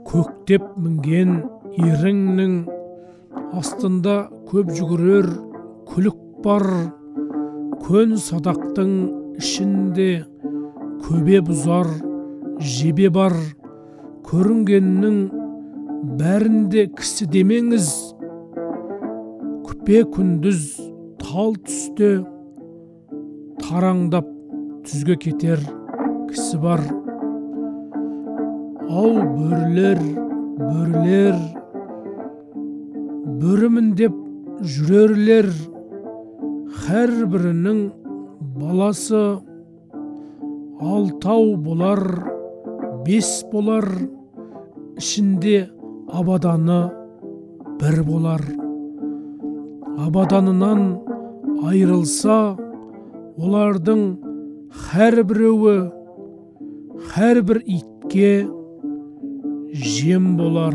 көктеп мінген еріңнің астында көп жүгірер күлік бар. Көн садақтың ішінде көбе бұзар жебе бар. Көрінгеннің бәрінде кісі демеңіз. Күпе күндіз тал түсте тараңдап түзге кетер кісі бар. Ау бөрілер, бөрілер, бөрімін деп жүрерлер, әр бірінің баласы. Алтау болар, бес болар, ішінде абаданы бір болар. Абаданынан айрылса, олардың әр біреуі, әр бір итке жем болар.